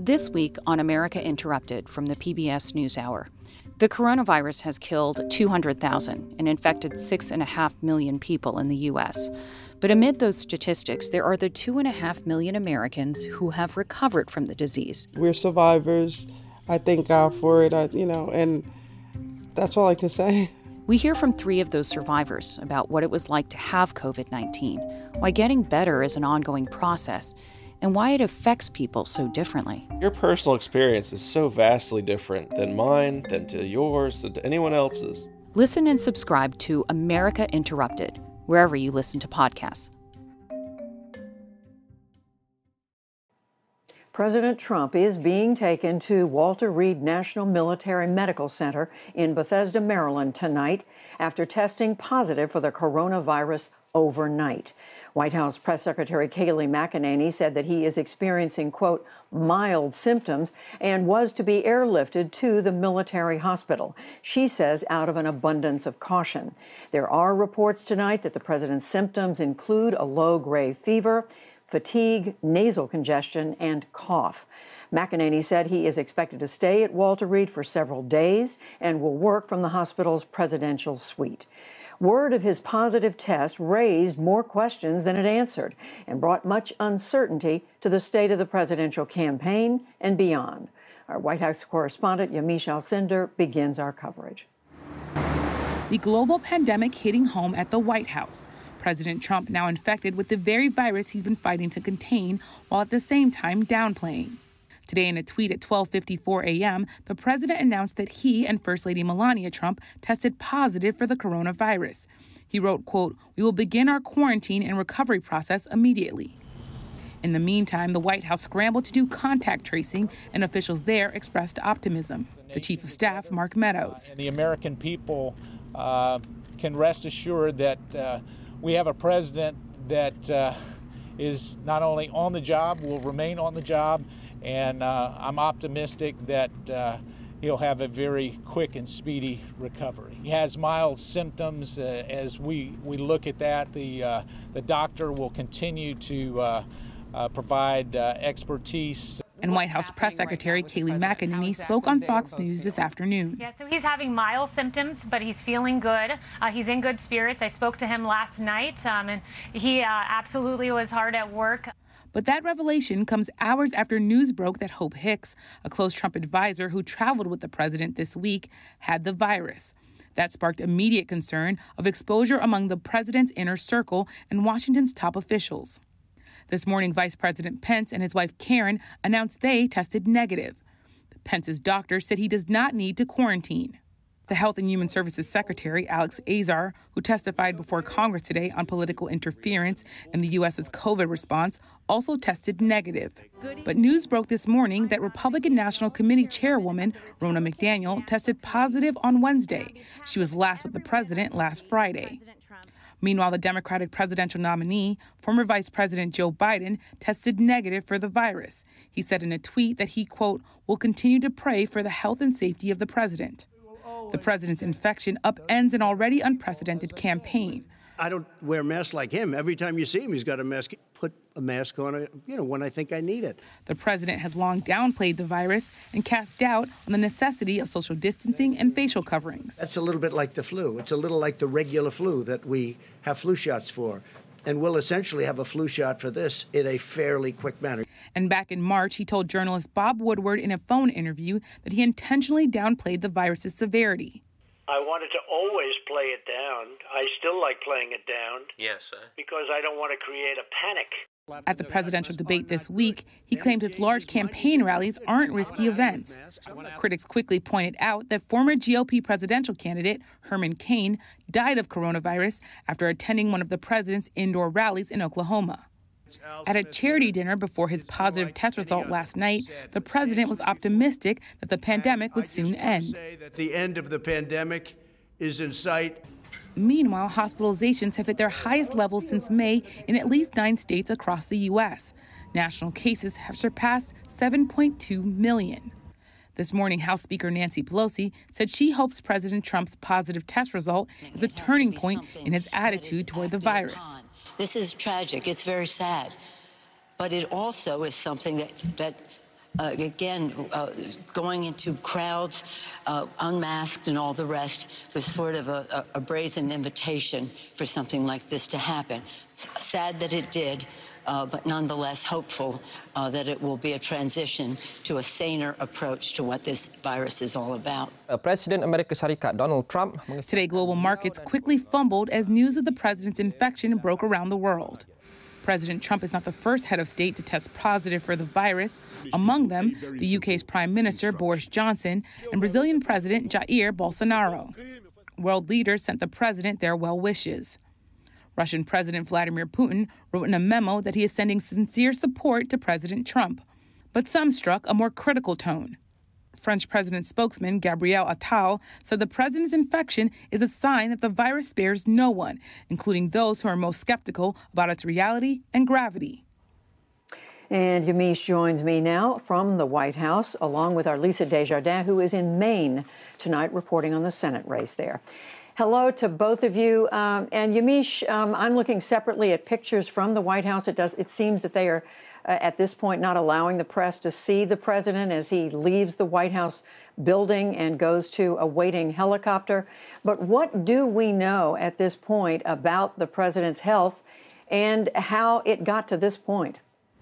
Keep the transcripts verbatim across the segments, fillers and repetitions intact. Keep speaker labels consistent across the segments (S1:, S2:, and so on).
S1: This week on America Interrupted from the P B S NewsHour, the coronavirus has killed two hundred thousand and infected six point five million people in the U S. But amid those statistics, there are the two point five million Americans who have recovered from the disease.
S2: We're survivors. I thank God for it, I, you know, and that's all I can say.
S1: We hear from three of those survivors about what it was like to have covid nineteen, why getting better is an ongoing process, and why it affects people so differently.
S3: Your personal experience is so vastly different than mine, than to yours, than to anyone else's.
S1: Listen and subscribe to America Interrupted, wherever you listen to podcasts.
S4: President Trump is being taken to Walter Reed National Military Medical Center in Bethesda, Maryland tonight after testing positive for the coronavirus overnight. White House Press Secretary Kayleigh McEnany said that he is experiencing, quote, mild symptoms and was to be airlifted to the military hospital. She says out of an abundance of caution. There are reports tonight that the president's symptoms include a low-grade fever, fatigue, nasal congestion, and cough. McEnany said he is expected to stay at Walter Reed for several days and will work from the hospital's presidential suite. Word of his positive test raised more questions than it answered and brought much uncertainty to the state of the presidential campaign and beyond. Our White House correspondent Yamiche Alcindor begins our coverage.
S5: The global pandemic hitting home at the White House. President Trump now infected with the very virus he's been fighting to contain, while at the same time downplaying. Today, in a tweet at twelve fifty-four a.m., the president announced that he and First Lady Melania Trump tested positive for the coronavirus. He wrote, quote, "We will begin our quarantine and recovery process immediately." In the meantime, the White House scrambled to do contact tracing, and officials there expressed optimism. The Chief of Staff, Mark Meadows.
S6: And the American people uh, can rest assured that uh, we have a president that uh, is not only on the job, will remain on the job, and uh, I'm optimistic that uh, he'll have a very quick and speedy recovery. He has mild symptoms. Uh, as we, we look at that, the, uh, the doctor will continue to uh, uh, provide uh, expertise.
S5: And White House Press Secretary Kayleigh McEnany spoke on Fox News this afternoon.
S7: Yeah, so he's having mild symptoms, but he's feeling good. Uh, he's in good spirits. I spoke to him last night, um, and he uh, absolutely was hard at work.
S5: But that revelation comes hours after news broke that Hope Hicks, a close Trump advisor who traveled with the president this week, had the virus. That sparked immediate concern of exposure among the president's inner circle and Washington's top officials. This morning, Vice President Pence and his wife Karen announced they tested negative. Pence's doctor said he does not need to quarantine. The Health and Human Services Secretary, Alex Azar, who testified before Congress today on political interference in the U S's COVID response, also tested negative. But news broke this morning that Republican National Committee Chairwoman Ronna McDaniel tested positive on Wednesday. She was last with the president last Friday. Meanwhile, the Democratic presidential nominee, former Vice President Joe Biden, tested negative for the virus. He said in a tweet that he, quote, will continue to pray for the health and safety of the president. The president's infection upends an already unprecedented campaign.
S8: I don't wear masks like him. Every time you see him, he's got a mask. Put a mask on, you know, when I think I need it.
S5: The president has long downplayed the virus and cast doubt on the necessity of social distancing and facial coverings.
S8: That's a little bit like the flu. It's a little like the regular flu that we have flu shots for. And we'll essentially have a flu shot for this in a fairly quick manner.
S5: And back in March, he told journalist Bob Woodward in a phone interview that he intentionally downplayed the virus's severity.
S9: I wanted to always play it down. I still like playing it down.
S10: Yes, sir.
S9: Because I don't want to create a panic.
S5: At the presidential debate this week, he claimed his large campaign rallies aren't risky events. Critics quickly pointed out that former G O P presidential candidate Herman Cain died of coronavirus after attending one of the president's indoor rallies in Oklahoma. At a charity dinner before his positive test result last night, the president was optimistic that the pandemic would soon end.
S8: The end of the pandemic is in sight.
S5: Meanwhile, hospitalizations have hit their highest levels since May in at least nine states across the U S. National cases have surpassed seven point two million. This morning, House Speaker Nancy Pelosi said she hopes President Trump's positive test result is a turning point in his attitude toward the virus.
S11: This is tragic. It's very sad. But it also is something that, that
S10: Uh, again, uh, going into crowds, uh, unmasked and all the rest, was sort of a, a brazen invitation for something like this to happen. It's sad that it did, uh, but nonetheless hopeful uh, that it will be a transition to a saner approach to what this virus is all about.
S11: Uh, President Amerika Serikat Donald Trump.
S5: Today, global markets quickly fumbled as news of the president's infection broke around the world. President Trump is not the first head of state to test positive for the virus. Among them, the U K's Prime Minister Boris Johnson and Brazilian President Jair Bolsonaro. World leaders sent the president their well wishes. Russian President Vladimir Putin wrote in a memo that he is sending sincere support to President Trump. But some struck a more critical tone. French president spokesman Gabriel Attal said the president's infection is a sign that the virus spares no one, including those who are most skeptical about its reality and gravity.
S4: And Yamiche joins me now from the White House, along with our Lisa Desjardins, who is in Maine tonight reporting on the Senate race there. Hello to both of you. Um, and Yamiche, um, I'm looking separately at pictures from the White House. It does. It seems that they are, uh, at this point, not allowing the press to see the president as he leaves the White House building and goes to a waiting helicopter. But what do we know at this point about the president's health and how it got to this point?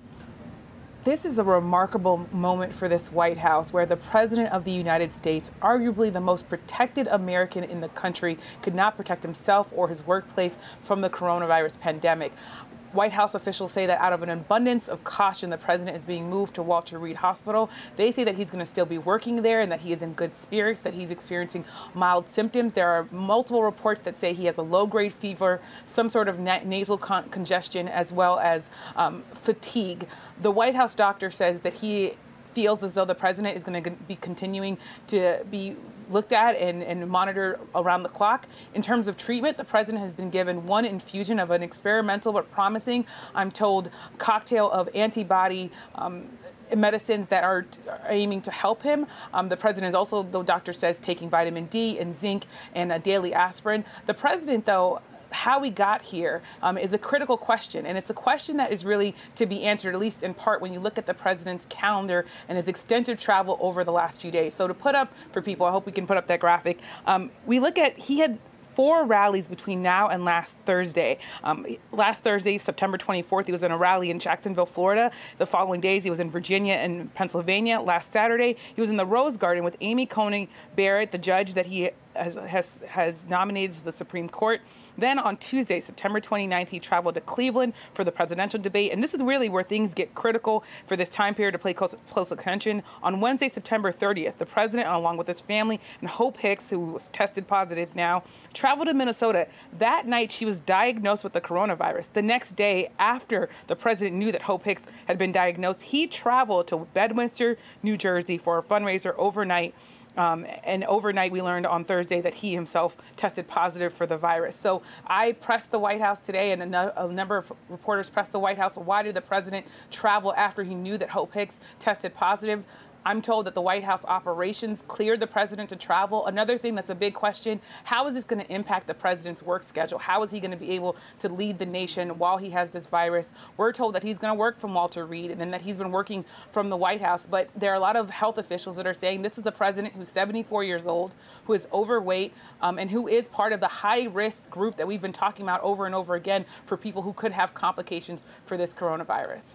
S5: This is a remarkable moment for this White House, where the President of the United States, arguably the most protected American in the country, could not protect himself or his workplace from the coronavirus pandemic. White House officials say that out of an abundance of caution, the president is being moved to Walter Reed Hospital. They say that he's going to still be working there and that he is in good spirits, that he's experiencing mild symptoms. There are multiple reports that say he has a low-grade fever, some sort of na- nasal con- congestion, as well as um, fatigue. The White House doctor says that he feels as though the president is going to be continuing to be looked at and, and monitored around the clock. In terms of treatment, the president has been given one infusion of an experimental but promising, I'm told, cocktail of antibody um, medicines that are, t- are aiming to help him. Um, the president is also, the doctor says, taking vitamin D and zinc and a daily aspirin. The president, though, how we got here um, is a critical question, and it's a question that is really to be answered, at least in part, when you look at the president's calendar and his extensive travel over the last few days. So to put up for people, I hope we can put up that graphic. Um, we look at, he had four rallies between now and last Thursday. Um, last Thursday, September twenty-fourth, he was in a rally in Jacksonville, Florida. The following days, he was in Virginia and Pennsylvania. Last Saturday, he was in the Rose Garden with Amy Coney Barrett, the judge that he has, has, has nominated to the Supreme Court. Then on Tuesday, September twenty-ninth, he traveled to Cleveland for the presidential debate. And this is really where things get critical for this time period to play close, close attention. On Wednesday, September thirtieth, the president, along with his family and Hope Hicks, who was tested positive now, traveled to Minnesota. That night, she was diagnosed with the coronavirus. The next day, after the president knew that Hope Hicks had been diagnosed, he traveled to Bedminster, New Jersey for a fundraiser overnight. Um, and overnight, we learned on Thursday that he himself tested positive for the virus. So I pressed the White House today, and a, no, a number of reporters pressed the White House. Why did the president travel after he knew that Hope Hicks tested positive? I'm told that the White House operations cleared the president to travel. Another thing that's a big question, how is this going to impact the president's work schedule? How is he going to be able to lead the nation while he has this virus? We're told that he's going to work from Walter Reed and then that he's been working from the White House. But there are a lot of health officials that are saying this is a president who's seventy-four years old, who is overweight, um, and who is part of the high-risk group that we've been talking about over and over again for people who could have complications for this coronavirus.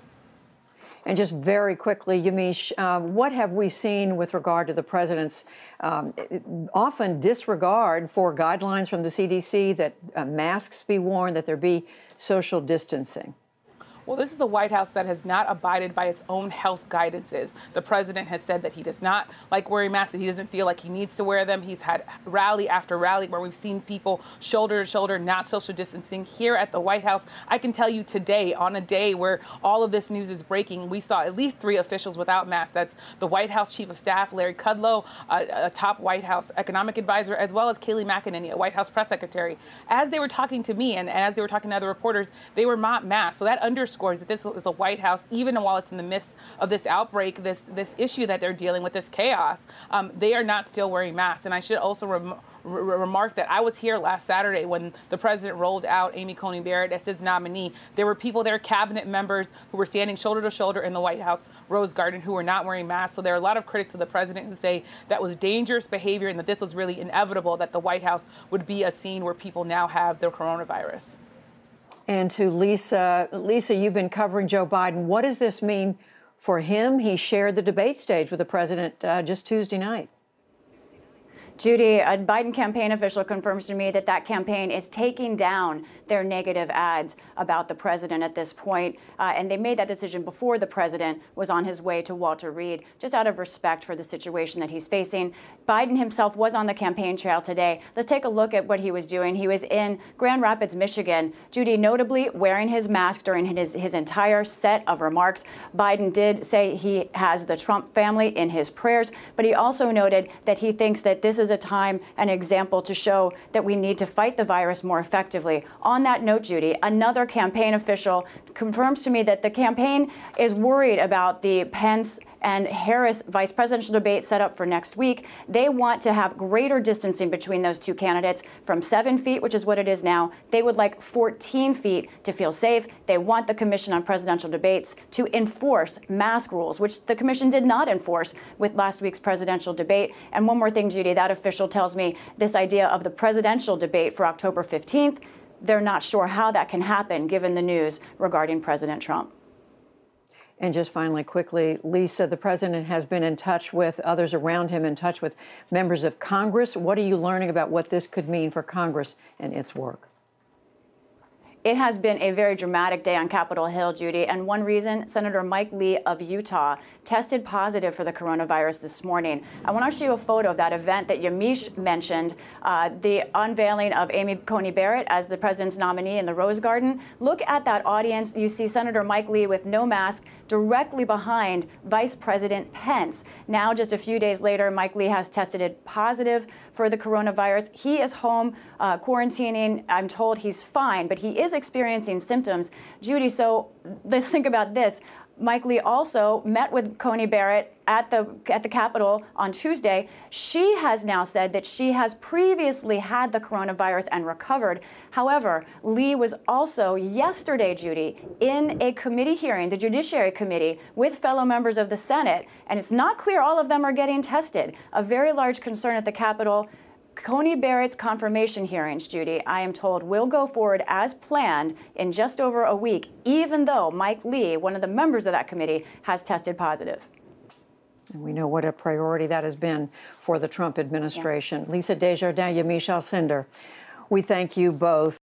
S4: And just very quickly, Yamiche, uh, what have we seen with regard to the president's um, often disregard for guidelines from the C D C that uh, masks be worn, that there be social distancing?
S5: Well, this is the White House that has not abided by its own health guidances. The president has said that he does not like wearing masks, that he doesn't feel like he needs to wear them. He's had rally after rally where we've seen people shoulder to shoulder, not social distancing. Here at the White House, I can tell you today, on a day where all of this news is breaking, we saw at least three officials without masks. That's the White House Chief of Staff, Larry Kudlow, a, a top White House economic advisor, as well as Kayleigh McEnany, a White House press secretary. As they were talking to me and, and as they were talking to other reporters, they were not masked. So that underscores underscores that this was the White House, even while it's in the midst of this outbreak, this this issue that they're dealing with, this chaos, um, they are not still wearing masks. And I should also rem- re- remark that I was here last Saturday when the president rolled out Amy Coney Barrett as his nominee. There were people there, cabinet members, who were standing shoulder to shoulder in the White House Rose Garden who were not wearing masks. So there are a lot of critics of the president who say that was dangerous behavior and that this was really inevitable, that the White House would be a scene where people now have their coronavirus.
S4: And to Lisa, Lisa, you've been covering Joe Biden. What does this mean for him? He shared the debate stage with the president uh, just Tuesday night.
S12: Judy, a Biden campaign official confirms to me that that campaign is taking down their negative ads about the president at this point. Uh, and they made that decision before the president was on his way to Walter Reed, just out of respect for the situation that he's facing. Biden himself was on the campaign trail today. Let's take a look at what he was doing. He was in Grand Rapids, Michigan, Judy, notably wearing his mask during his, his entire set of remarks. Biden did say he has the Trump family in his prayers, but he also noted that he thinks that this is a time, an example to show that we need to fight the virus more effectively. On that note, Judy, another campaign official confirms to me that the campaign is worried about the Pence and Harris vice presidential debate set up for next week. They want to have greater distancing between those two candidates from seven feet, which is what it is now. They would like fourteen feet to feel safe. They want the Commission on Presidential Debates to enforce mask rules, which the commission did not enforce with last week's presidential debate. And one more thing, Judy, that official tells me this idea of the presidential debate for October fifteenth, they're not sure how that can happen given the news regarding President Trump.
S4: And just finally, quickly, Lisa, the president has been in touch with others around him, in touch with members of Congress. What are you learning about what this could mean for Congress and its work?
S12: It has been a very dramatic day on Capitol Hill, Judy, and one reason, Senator Mike Lee of Utah tested positive for the coronavirus this morning. I want to show you a photo of that event that Yamiche mentioned, uh, the unveiling of Amy Coney Barrett as the president's nominee in the Rose Garden. Look at that audience. You see Senator Mike Lee with no mask directly behind Vice President Pence. Now, just a few days later, Mike Lee has tested positive for the coronavirus. He is home uh, quarantining. I'm told he's fine, but he is experiencing symptoms. Judy, so let's think about this. Mike Lee also met with Coney Barrett at the at the Capitol on Tuesday. She has now said that she has previously had the coronavirus and recovered. However, Lee was also yesterday, Judy, in a committee hearing, the Judiciary Committee, with fellow members of the Senate, and it's not clear all of them are getting tested. A very large concern at the Capitol. Coney Barrett's confirmation hearings, Judy, I am told, will go forward as planned in just over a week, even though Mike Lee, one of the members of that committee, has tested positive.
S4: And we know what a priority that has been for the Trump administration. Yeah. Lisa Desjardins, Yamiche Alcindor, we thank you both.